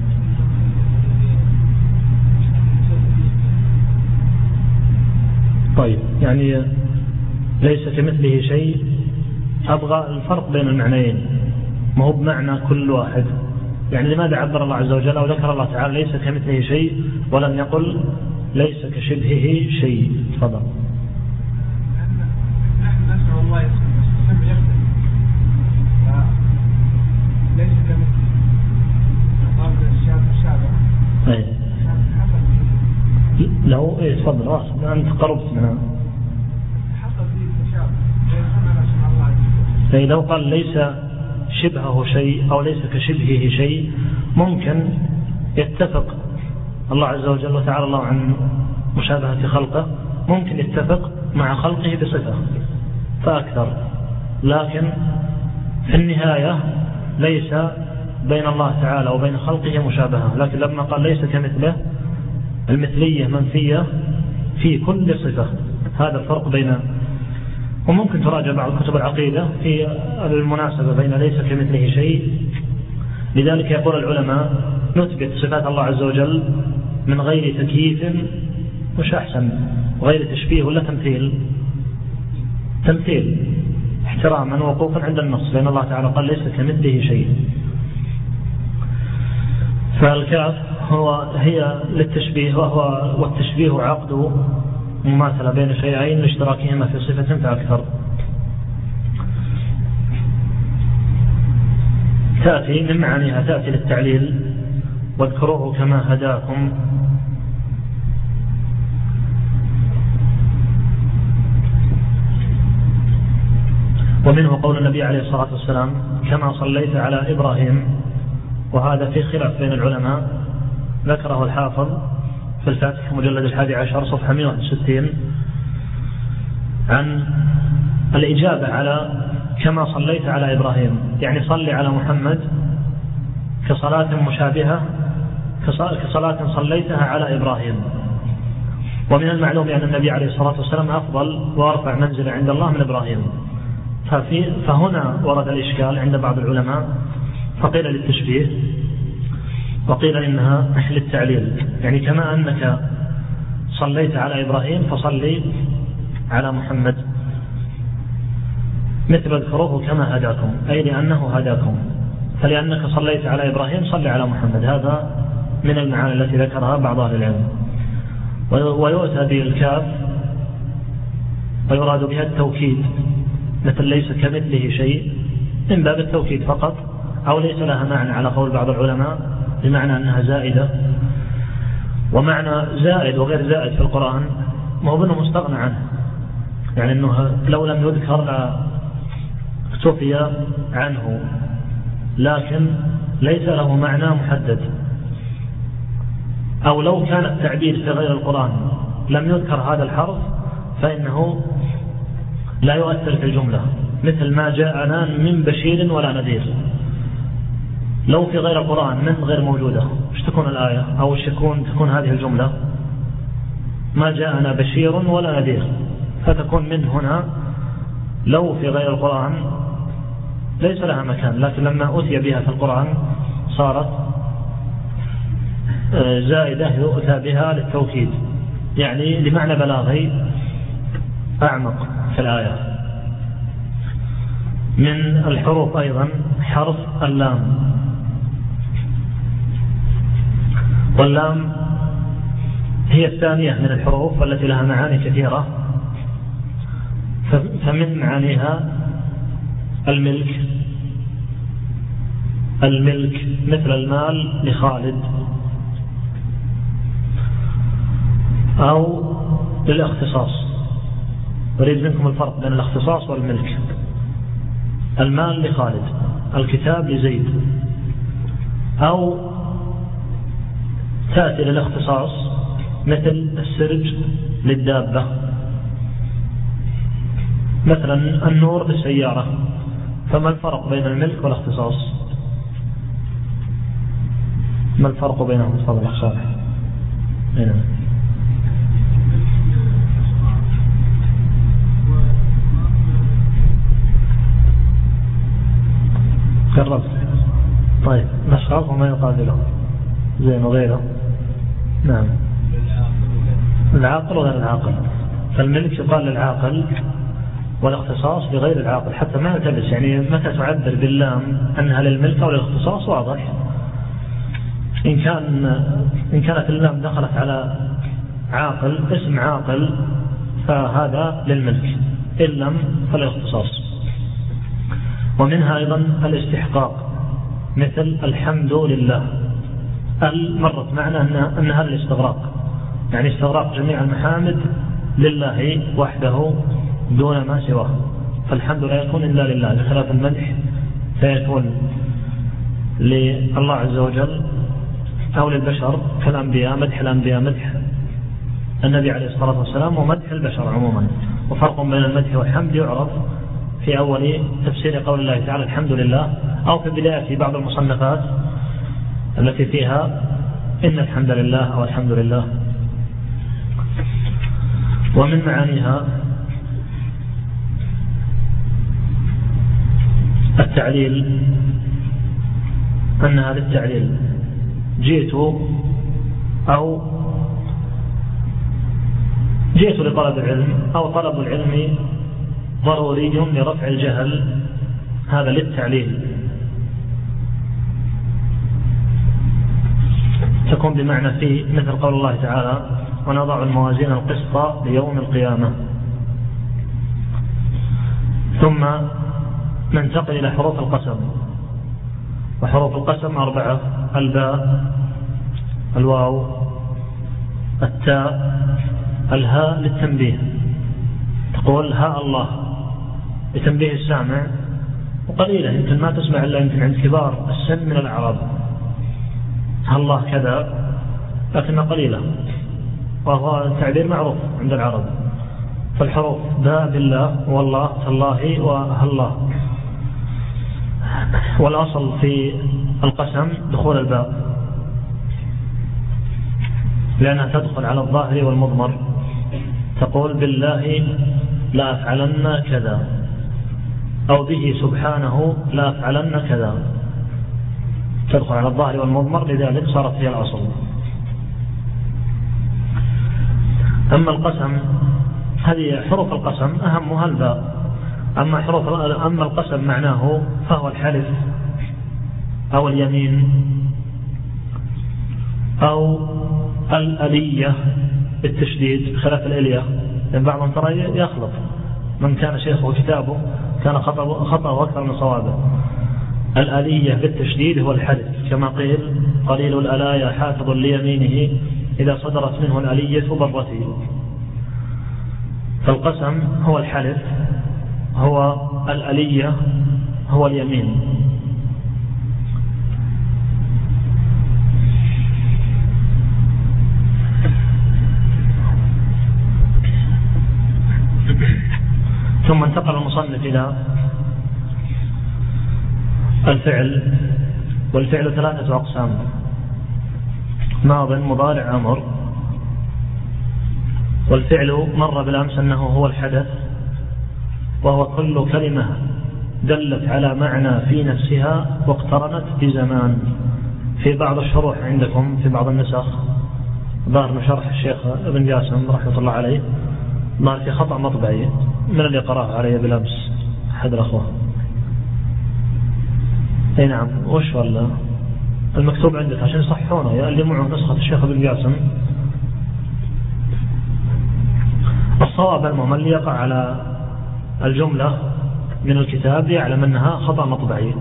طيب، يعني ليس كمثله شيء، أبغى الفرق بين المعنيين، ما هو بمعنى كل واحد. يعني لماذا عبر الله عز وجل وذكر الله تعالى ليس كمثله شيء ولم يقل ليس كشبهه شيء؟ تفضل. نسأل الله يسمى يخدم ليس كمثله قابل الشاب الشابع. أي لو إيه تفضل واصل أنت قربت منها. حصل فيه تشابه ليس نسأل الله يسمى. أي لو قال ليس شبهه شيء أو ليس كشبهه شيء ممكن يتفق الله عز وجل وتعالى الله عن مشابهة خلقه، ممكن يتفق مع خلقه بصفة فأكثر، لكن في النهاية ليس بين الله تعالى وبين خلقه مشابهة. لكن لما قال ليس كمثله، المثلية منفية في كل صفة. هذا الفرق بين، وممكن تراجع بعض كتب العقيدة في المناسبة بين ليس كمثله شيء. لذلك يقول العلماء نثبت صفات الله عز وجل من غير تكييف، مش أحسن، غير تشبيه ولا تمثيل؟ تمثيل احتراما ووقوفا عند النص، لأن الله تعالى قال ليس كمثله شيء. فالكاف هو هي للتشبيه، وهو والتشبيه عقد مماثلة بين شيئين لاشتراكهما في صفة فأكثر. تأتي من معانيها تأتي للتعليل، واذكروه كما هداكم. ومنه قول النبي عليه الصلاة والسلام كما صليت على إبراهيم، وهذا في خلاف بين العلماء، ذكره الحافظ في الفاتح مجلد الحادي عشر صفحة مئة وواحد وستين عن الإجابة على كما صليت على إبراهيم، يعني صلي على محمد كصلاة مشابهة كصلاة صليتها على إبراهيم. ومن المعلوم أن النبي عليه الصلاة والسلام أفضل وأرفع منزلة عند الله من إبراهيم، ففي فهنا ورد الإشكال عند بعض العلماء، فقيل للتشبيه وقيل إنها للتعليل، يعني كما أنك صليت على إبراهيم فصلي على محمد، مثل اذكروه كما هداكم، أي لأنه هداكم، فلأنك صليت على إبراهيم صلي على محمد. هذا من المعاني التي ذكرها بعض أهل العلم. ويؤتى بالكاف ويراد بها التوكيد، مثل ليس كمثله شيء من باب التوكيد فقط، أو ليس لها معنى على قول بعض العلماء بمعنى أنها زائدة. ومعنى زائد وغير زائد في القرآن ما هو بأنه مستغنى عنه، يعني أنه لو لم يذكر اكتفي عنه، لكن ليس له معنى محدد. أو لو كان التعبير في غير القرآن لم يذكر هذا الحرف فإنه لا يؤثر في الجملة، مثل ما جاءنا من بشير ولا نذير. لو في غير القرآن من غير موجودة، ايش تكون الآية أو ايش تكون تكون هذه الجملة؟ ما جاءنا بشير ولا نذير، فتكون من هنا لو في غير القرآن ليس لها مكان، لكن لما أتي بها في القرآن صارت زائدة يؤتى بها للتوكيد، يعني لمعنى بلاغي أعمق في الآية. من الحروف أيضا حرف اللام، واللام هي الثانية من الحروف التي لها معاني كثيرة، فمن معانيها الملك الملك مثل المال لخالد، أو للاختصاص. أريد منكم الفرق بين الاختصاص والملك. المال لخالد، الكتاب لزيد. أو تأتي للاختصاص مثل السرج للدابة، مثلا النور للسيارة. فما الفرق بين الملك والاختصاص؟ ما الفرق بينهم؟ تفضل يا صالح. هنا قربت. طيب نشرب وما يقابله زين وغيره. نعم، العاقل وغير العاقل. فالملك يقال للعاقل والاختصاص بغير العاقل، حتى ما يلتبس. يعني متى تعبر باللام أنها للملك أو للاختصاص واضح. إن كان إن كانت اللام دخلت على عاقل، اسم عاقل، فهذا للملك، إن لم فالاختصاص. ومنها أيضا الاستحقاق، مثل الحمد لله. مرت معنا أنها الاستغراق، يعني استغراق جميع المحامد لله وحده دون ما سواه. فالحمد لا يكون إلا لله، بخلاف المدح فيكون لله عز وجل أو للبشر كالأنبياء، مدح الأنبياء مدح النبي عليه الصلاة والسلام، ومدح البشر عموما. وفرق بين المدح والحمد يعرف في أول تفسير قول الله تعالى الحمد لله، أو في بداية بعض المصنفات التي فيها إن الحمد لله أو الحمد لله. ومن معانيها التعليل، أنها للتعليل. جئت أو جئت لطلب العلم، أو طلب العلم ضروري لرفع الجهل، هذا للتعليل. تكون بمعنى في، مثل قول الله تعالى ونضع الموازين القسط ليوم القيامة. ثم ننتقل إلى حروف القسم. وحروف القسم أربعة: الباء، الواو، التاء، الهاء للتنبيه. تقول ها الله لتنبيه السامع، وقليلة يمكن ما تسمع إلا يمكن عند كبار السن من الأعراب ها الله كذا، لكنها قليلة، وهو التعبير معروف عند العرب. فالحروف باء بالله والله تالله وهالله. والأصل في القسم دخول الباء، لأنها تدخل على الظاهر والمضمر. تقول بالله لا أفعلن كذا، أو به سبحانه لا أفعلن كذا، تدخل على الظاهر والمضمر، لذلك صارت هي الأصل. أما القسم هذه حروف القسم أهمها الباء. أما حروف أما القسم معناه فهو الحلف أو اليمين أو الألية بالتشديد، خلاف الألية، لأن بعضهم ترى يخلط، من كان شيخه كتابه كان خطأ خطأ أكثر من صوابه. الألية بالتشديد هو الحلف، كما قيل قليل الألايا حافظ ليمينه إذا صدرت منه الألية برته. فالقسم هو الحلف، هو الألية، هو اليمين. ثم انتقل المصنف إلى الفعل. والفعل ثلاثة أقسام: ماض، مضارع، أمر. والفعل مر بالأمس أنه هو الحدث، وهو كل كلمة دلت على معنى في نفسها واقترنت بزمان، في بعض الشروح عندكم في بعض النسخ ظهر من شرح الشيخ ابن جاسم رحمة الله عليه ظهر في خطأ مطبعي من اللي قرأه عليه بالأمس أحد الأخوة. اي نعم. وش ولا المكتوب عندك عشان يصحونه يا اللي معه نسخة الشيخ ابن جاسم. الصواب المهم اللي يقع على الجملة من الكتاب يعلم أنها خطأ مطبعي،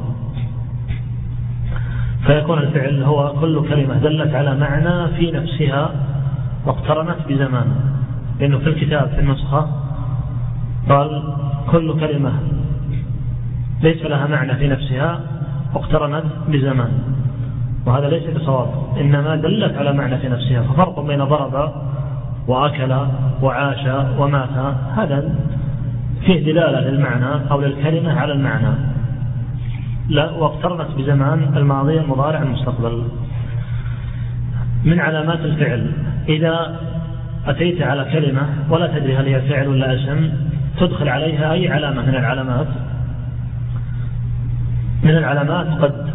فيكون الفعل هو كل كلمة دلت على معنى في نفسها واقترنت بزمان، لأنه في الكتاب في النسخة قال كل كلمة ليس لها معنى في نفسها واقترنت بزمان، وهذا ليس بصواب، إنما دلت على معنى في نفسها. ففرق بين ضرب وأكل وعاش ومات هذا فيه دلالة للمعنى أو للكلمة على المعنى، لا واقترنت بزمان الماضي المضارع المستقبل. من علامات الفعل إذا أتيت على كلمة ولا تدري هل هي فعل ولا اسم تدخل عليها أي علامة من العلامات. من العلامات قد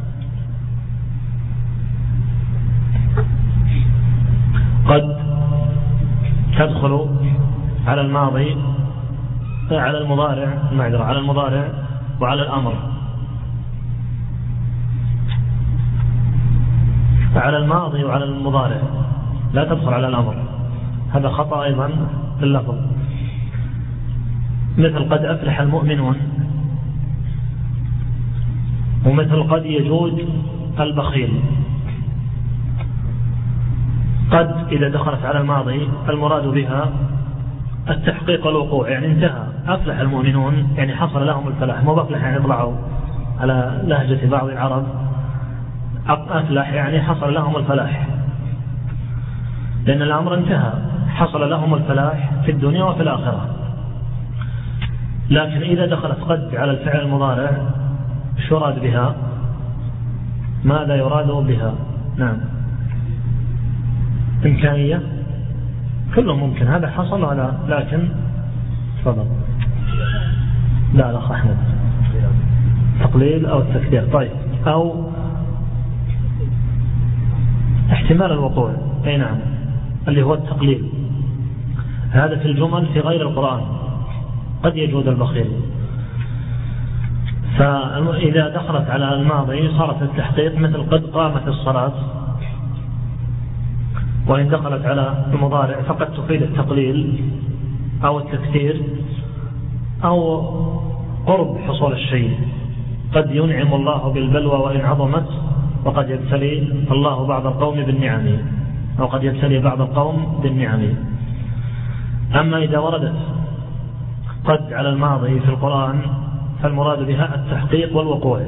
قد تدخل على الماضي على المضارع المعذرة على المضارع وعلى الأمر. على الماضي وعلى المضارع لا تدخل على الأمر، هذا خطأ أيضا في اللفظ. مثل قد أفلح المؤمنون، ومثل قد يجود البخيل. قد إذا دخلت على الماضي المراد بها التحقيق والوقوع، يعني انتهى أفلح المؤمنون يعني حصل لهم الفلاح، مو بفلح يعني طلعوا على لهجة بعض العرب، أفلح يعني حصل لهم الفلاح، لأن الأمر انتهى حصل لهم الفلاح في الدنيا وفي الآخرة. لكن إذا دخلت قد على الفعل المضارع شو يراد بها؟ ماذا يراد بها؟ نعم إمكانية، كله ممكن، هذا حصل ولا لكن تفضل. لا لا أحمد تقليل أو التكدير. طيب أو احتمال الوقوع، أي نعم اللي هو التقليل، هذا في الجمل في غير القرآن قد يجود البخيل. فإذا دخلت على الماضي صارت التحقيق مثل قد قامت الصلاة، وإن دخلت على المضارع فقد تفيد التقليل أو التكثير أو قرب حصول الشيء. قد ينعم الله بالبلوى وإن عظمت، وقد يبتلي الله بعض القوم بالنعم، أو قد يبتلي بعض القوم بالنعم. أما إذا وردت قد على الماضي في القرآن فالمراد بها التحقيق والوقوع،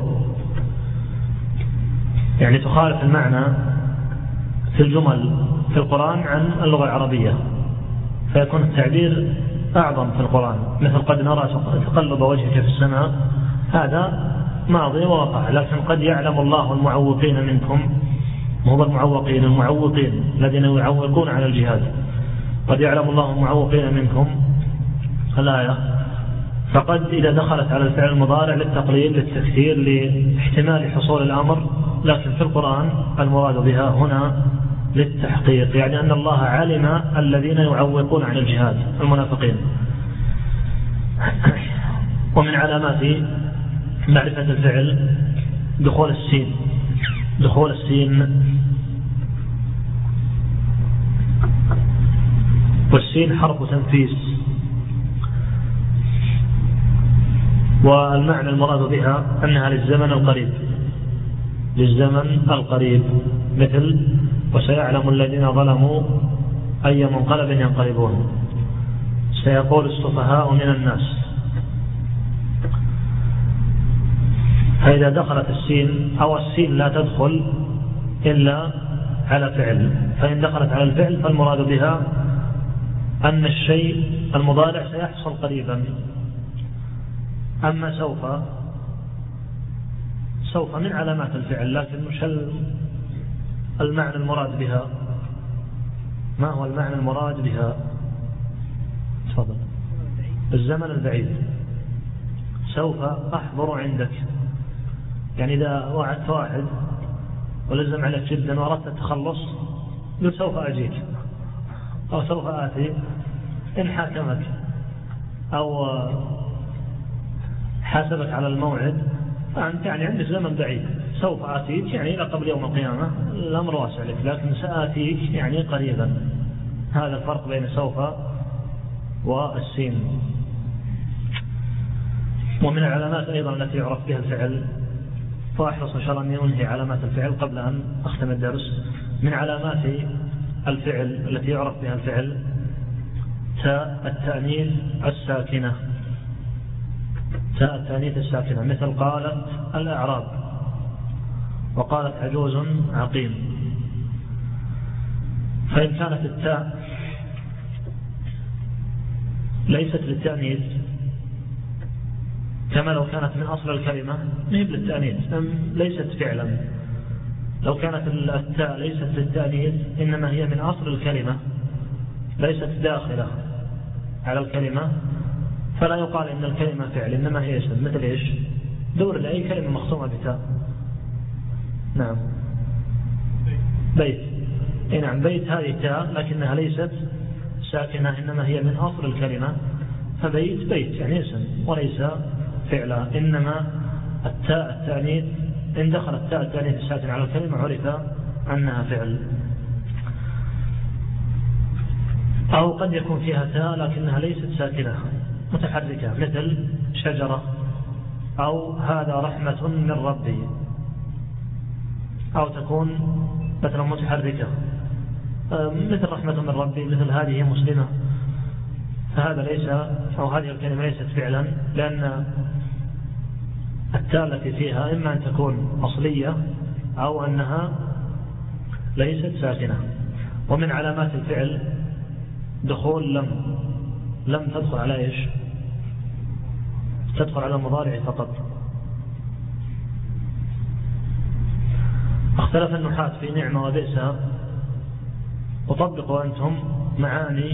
يعني تخالف المعنى في الجمل في القرآن عن اللغة العربية، فيكون التعبير أعظم في القرآن. مثل قد نرى تقلب وجهك في السماء، هذا ماضي ووقع، لكن قد يعلم الله المعوقين منكم، هم المعوقين المعوقين الذين يعوقون على الجهاد، قد يعلم الله المعوقين منكم الآية. فقد إذا دخلت على الفعل المضارع للتقليل للتكثير لاحتمال حصول الأمر، لكن في القرآن المراد بها هنا للتحقيق، يعني أن الله علم الذين يعوقون عن الجهاد المنافقين. ومن علامات معرفة الفعل دخول السين، دخول السين، والسين حرف تنفيس، والمعنى المراد بها أنها للزمن القريب، للزمن القريب. مثل وسيعلم الذين ظلموا أي منقلب ينقلبون، سيقول السفهاء من الناس. فإذا دخلت السين أو السين لا تدخل إلا على فعل، فإن دخلت على الفعل فالمراد بها أن الشيء المضارع سيحصل قريبا. أما سوف سوف من علامات الفعل، لكن مش المعنى المراد بها. ما هو المعنى المراد بها؟ تفضل. الزمن البعيد. سوف أحضر عندك، يعني إذا وعدت واحد ولزم عليك جدا وأردت التخلص قل سوف أجيك أو سوف آتي إن حاكمك أو حاسبك على الموعد فأنت يعني عندك زمن بعيد. سوف آتيك يعني إلى قبل يوم القيامة الأمر واسع لك، لكن سآتيك يعني قريبا. هذا الفرق بين سوف والسين. ومن العلامات أيضا التي يعرف بها الفعل، فأحرص إن شاء الله أن أنهي علامات الفعل قبل أن أختم الدرس. من علامات الفعل التي يعرف بها الفعل تاء التأنيث الساكنة. تاء التأنيث الساكنة مثل قالت الأعراب وقالت عجوز عقيم. فإن كانت التاء ليست للتأنيث كما لو كانت من أصل الكلمة مهب للتأنيث ليست فعلا. لو كانت التاء ليست للتأنيث إنما هي من أصل الكلمة ليست داخلة على الكلمة فلا يقال إن الكلمة فعل إنما هي اسم. مثل إيش؟ دور لأي كلمة مخصومة بتاء. نعم بيت. إيه نعم بيت هذه تاء لكنها ليست ساكنة إنما هي من أصل الكلمة فبيت بيت يعني اسم وليس فعلا. إنما التاء التأنيث إن دخل التاء التأنيث الساكنة على الكلمة عرف أنها فعل. أو قد يكون فيها تاء لكنها ليست ساكنة متحركة مثل شجرة أو هذا رحمة من ربي، أو تكون مثلا متحركة مثل رحمة من ربي مثل هذه مسلمة. فهذا ليس أو هذه الكلمة ليست فعلا لأن التاء التي فيها إما أن تكون أصلية أو أنها ليست ساكنة. ومن علامات الفعل دخول لم. لم تدخل على إيش؟ تدخل على المضارع فقط. اختلف النحاة في نعمة وبئس، وطبقوا أنتم معاني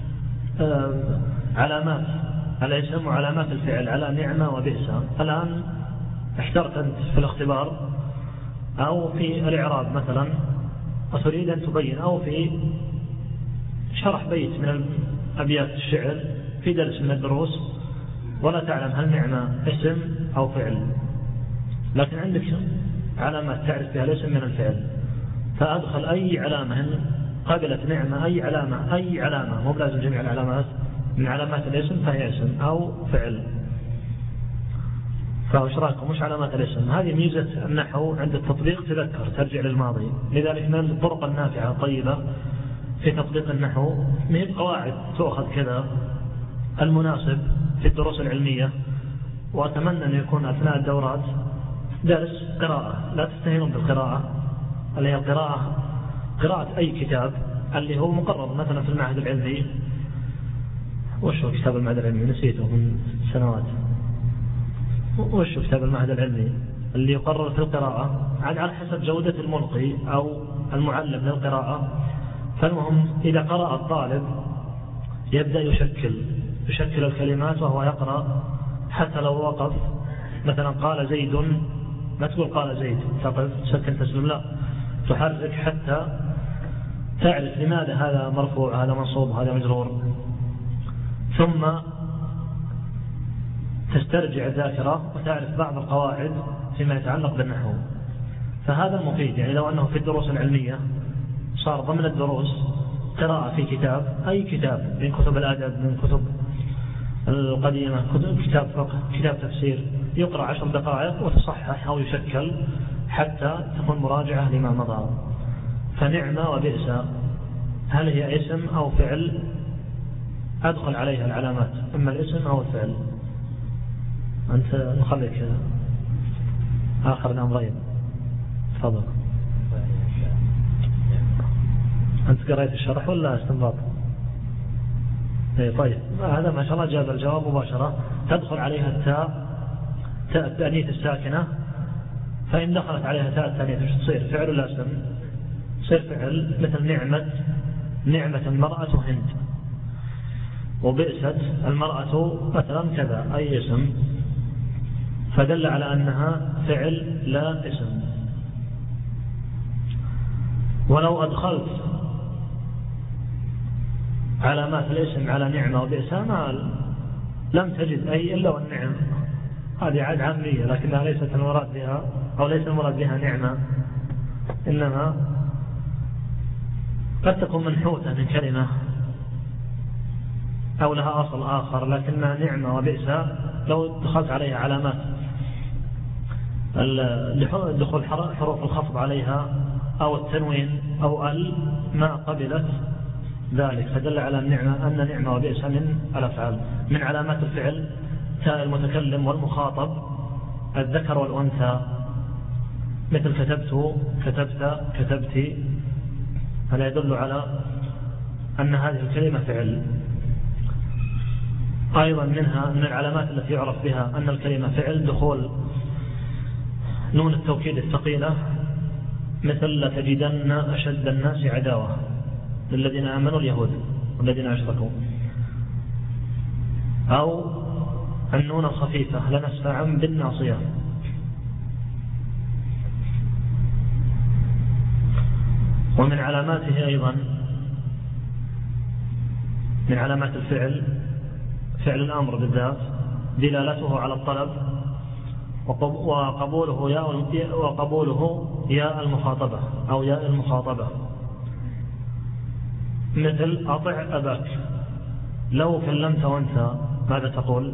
علامات الاسم وعلامات الفعل على نعمة وبئس. الآن احترت أنت في الاختبار أو في الإعراب مثلا وتريد أن تبين أو في شرح بيت من أبيات الشعر في درس من الدروس ولا تعلم هل نعمة اسم أو فعل، لكن عندك علامات تعرف بها الاسم من الفعل فأدخل أي علامة قابلت نعمة أي علامة أي علامة مو لازم جميع العلامات من علامات الاسم فهي اسم أو فعل. فايش رايكم مش علامات الاسم؟ هذه ميزة النحو عند التطبيق تذكر ترجع للماضي. لذلك من الطرق النافعة طيبة في تطبيق النحو من قواعد تأخذ كذا المناسب في الدروس العلمية. وأتمنى أن يكون أثناء الدورات درس قراءة، لا تستهينون بالقراءة اللي هي القراءة قراءة أي كتاب اللي هو مقرر مثلا في المعهد العلمي. وش هو كتاب المعهد العلمي؟ نسيته من سنوات. وش هو كتاب المعهد العلمي اللي يقرر في القراءة على حسب جودة الملقي أو المعلم للقراءة. فالمهم إذا قرأ الطالب يبدأ يشكل يشكل الكلمات وهو يقرأ حتى لو وقف مثلا قال زيد ما تقول قال زيد تقف سكن تسلم، لا تحرك حتى تعرف لماذا هذا مرفوع هذا منصوب هذا مجرور، ثم تسترجع الذاكرة وتعرف بعض القواعد فيما يتعلق بالنحو. فهذا المفيد يعني لو أنه في الدروس العلمية صار ضمن الدروس قراءة في كتاب أي كتاب من كتب الأدب من كتب القديمة كتاب فقه كتاب تفسير يقرأ عشر دقائق وتصحح أو يشكل حتى تكون مراجعة لما مضى. فنعمة وبئس هل هي اسم أو فعل؟ أدخل عليها العلامات إما الاسم أو الفعل. أنت نخليك آخر الأمرين تفضل. أنت قرأت الشرح ولا استنباط؟ إيه طيب هذا ما شاء الله جاب الجواب مباشرة. تدخل عليها التاء تاء التأنيث الساكنة، فإن دخلت عليها تاء التأنيث مش تصير فعل ولا اسم؟ تصير فعل مثل نعمة نعمة المرأة هند، وبئست المرأة مثلا كذا أي اسم، فدل على أنها فعل لا اسم. ولو أدخلت علامات الاسم على نعمة وبئس ما لم تجد أي إلا والنعم، هذه عاد عامية لكنها ليست المراد بها أو ليس المراد بها نعمة، إنما قد تكون منحوتة من كلمة أو لها أصل آخر لكنها نعمة وبئس لو دخلت عليها علامات دخول حروف الخفض عليها أو التنوين أو ال ما قبلت ذلك، فدل على النعمة أن نعمة وبئس من الأفعال. من علامات الفعل تاء المتكلم والمخاطب الذكر والأنثى، مثل كتبت كتبت كتبت، هذا يدل على أن هذه الكلمة فعل. أيضا منها من العلامات التي يعرف بها أن الكلمة فعل دخول نون التوكيد الثقيلة، مثل لتجدن أشد الناس عداوة للذين آمنوا اليهود والذين أشركوا، أو النون الخفيفة لنسفعا بالناصية. ومن علاماته أيضا من علامات الفعل فعل الأمر بالذات دلالته على الطلب وقبوله ياء وقبوله ياء المخاطبة أو ياء المخاطبة، مثل أطع أباك، لو كلمت وأنت ماذا تقول؟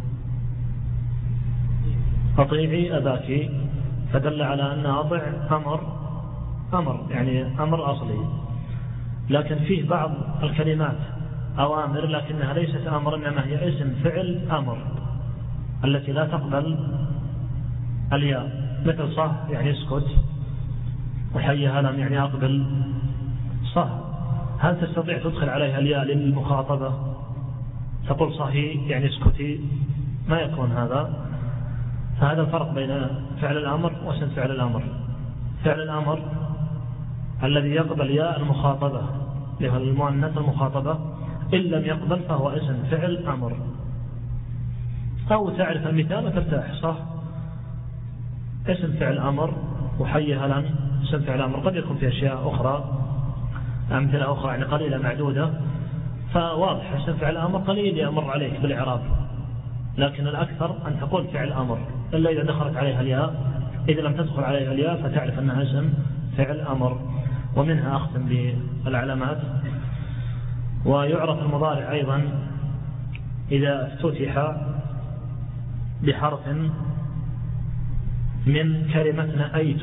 أطيعي أباك، فدل على أن أطع أمر أمر يعني أمر أصلي، لكن فيه بعض الكلمات أوامر لكنها ليست أمر إنما هي اسم فعل أمر التي لا تقبل الياء، مثل صح يعني اسكت، وحي هلم يعني أقبل صح، هل تستطيع تدخل عليها الياء للمخاطبة تقول صحي يعني اسكتي؟ ما يكون هذا. فهذا الفرق بين فعل الأمر واسم فعل الأمر. فعل الأمر الذي يقبل ياء المخاطبة له المؤنث المخاطبة، إن لم يقبل فهو اسم فعل أمر. أو تعرف المثال ترتاح صح، اسم فعل أمر وحي هلا اسم فعل أمر، قد يكون في أشياء أخرى أمثلة أخرى يعني قليلة معدودة، فواضح اسم فعل أمر قليل يمر عليك بالإعراب، لكن الأكثر أن تقول فعل أمر إلا إذا دخلت عليها الياء، إذا لم تدخل عليها الياء فتعرف أنها اسم فعل أمر. ومنها أختم بالعلامات. ويعرف المضارع أيضا إذا افتتح بحرف من كلمة نأيت،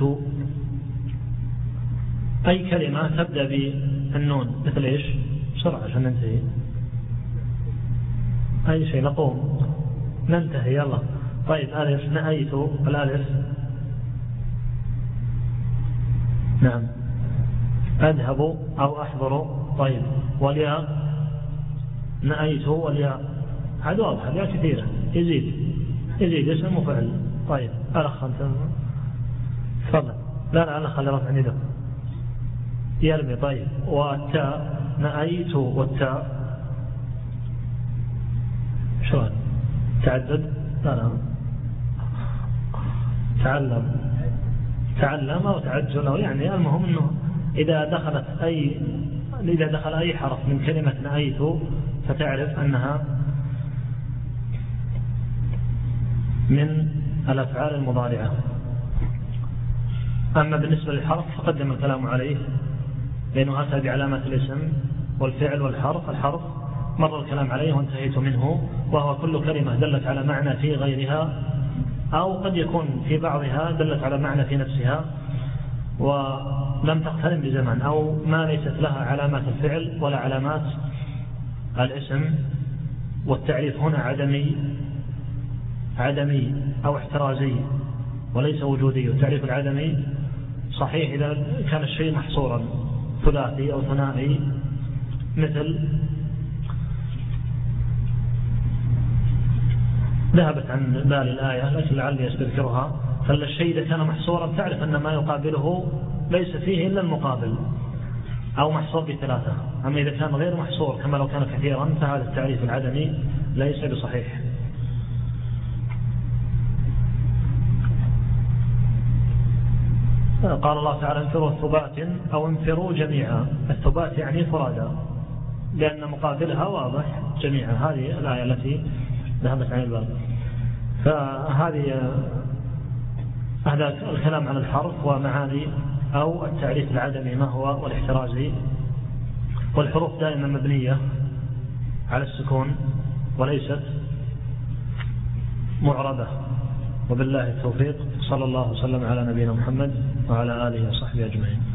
أي كلمة تبدأ بالنون، مثل إيش؟ بسرعة عشان ننتهي. أي شيء نقوم ننتهي يلا. طيب ألف نأيت، الألف نعم أذهب أو أحضر. طيب والياء نأيت والياء هذا واضح، الياء كثيرة يزيد يزيد اسم وفعل. طيب ألخ أنت تفضل. لا لا أنا خلي رفع ندى يرمي. طيب والتاء نأيت والتاء شلون تعدد؟ لا لا تعلم تعلم أو تعجل أو يعني المهم أنه إذا دخلت أي إذا دخل أي حرف من كلمة نأيت فتعرف أنها من الأفعال المضارعة. أما بالنسبة للحرف فقدم الكلام عليه لأنه أتى بعلامات الاسم والفعل والحرف. الحرف مر الكلام عليه وانتهيت منه، وهو كل كلمة دلت على معنى في غيرها أو قد يكون في بعضها دلت على معنى في نفسها ولم تقترن بزمن، أو ما ليست لها علامات الفعل ولا علامات الاسم. والتعريف هنا عدمي عدمي أو احترازي وليس وجودي. والتعريف العدمي صحيح إذا كان الشيء محصورا ثلاثي أو ثنائي، مثل ذهبت عن بالي الآية لكن لعلي أستذكرها. فالشيء إذا كان محصورا تعرف أن ما يقابله ليس فيه إلا المقابل أو محصور بثلاثة. أما إذا كان غير محصور كما لو كان كثيرا فهذا التعريف العدمي ليس بصحيح. قال الله تعالى انفروا ثبات أو انفروا جميعا. الثبات يعني فرادا، لأن مقابلها واضح جميعا. هذه الآية التي ذهبت عن الباب. فهذه هذا الكلام عن الحرف ومعاني أو التعريف العدمي ما هو والاحترازي. والحروف دائما مبنية على السكون وليست معربة. وبالله التوفيق، صلى الله وسلم على نبينا محمد وعلى آله وصحبه أجمعين.